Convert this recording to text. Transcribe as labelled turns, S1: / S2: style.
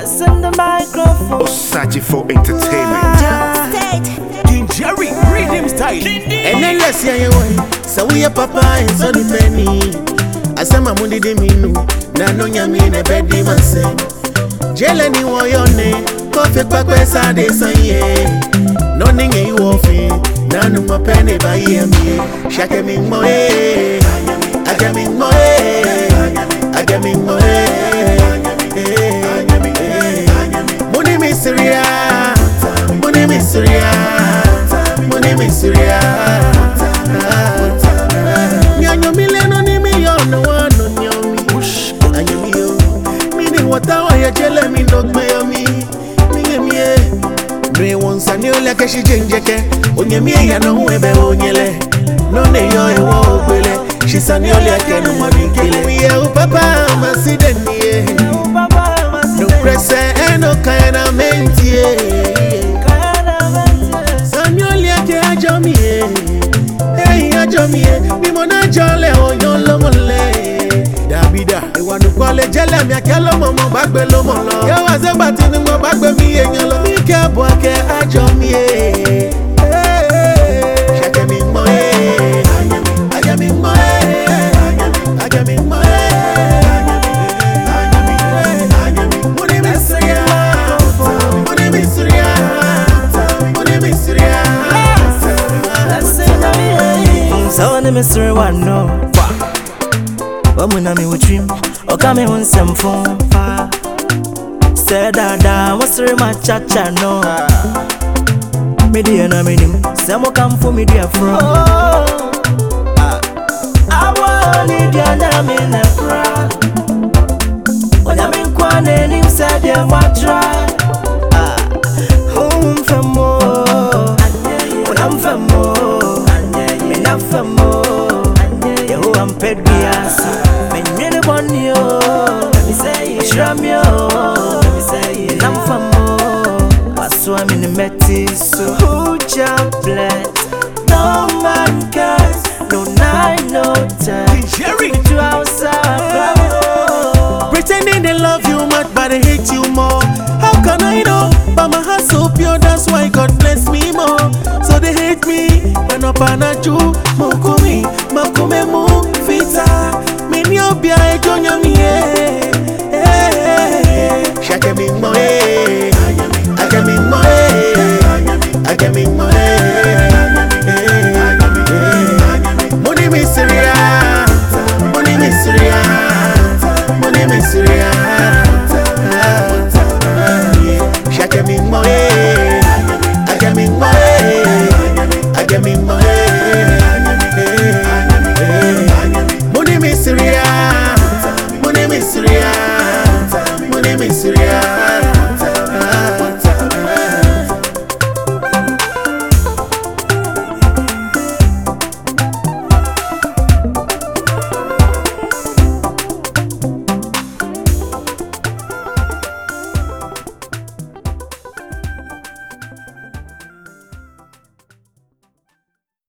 S1: Passing the microphone.
S2: Osaji for entertainment.
S1: King Jerry, rhythm style.
S3: And then let's hear you way. So we a papa and sonny penny. Asama mundi de minu. Na no nyami ne bedi manse. Jeleni wo yone. Kofi pakwe sa de sanye. No ninge you ofi. Na no mo penny ba yemi. Shake me mo eh. Agami mo eh. Agami mo eh. Muni miseria. Muni miseria. Muni miseria. Nyanyo mileno ni miliona wano nyomi. Anyomi yo. Mini watawa ya jele mi ndogme yomi. Mie Bre wonsa ni ole keshi jenjeke. Onyemie ya no webe onyele. None yo ewo ogbele. Shisani ole akenu mabikele. Miye upapa masideni ye. No presse no kayana menti ye. Sani ole ake ajomi ye. Hey ajomi ye. Bimona jole oyon lomole. Dabida Iwanu kwale jele mi akelo momo bagbe lomo lo. Yo azegba tinu mo bagbe mi eyan lo. Mi ke bo ake ajomi ye. Shake mi mo ye. Agami mo ye. Agami mo ye. Muni misria. Muni misria. Muni misria.
S1: So the mystery one no. Wamuna mi witrim, okame unsem phone fa. Said that was my cha-cha no. Media na minim, samo come for me dear from. I want it na me na fra. When I'm in kwane nim said ya try. Home for more. When I'm for more. Me not for more. Yo I'm paid biasa. Let me say it, let me say it. I'm for more. I swam in the metis, so who jump bless? No man cares, no night, no time.
S2: Jerry,
S1: to outside.
S3: Pretending they love you much, but they hate you more. How can I know? But my heart's so pure, that's why God bless me more. So they hate me, and up and a Jew, Mokumi, Makume Mu, Fita. Minyo bia e jonyo miye.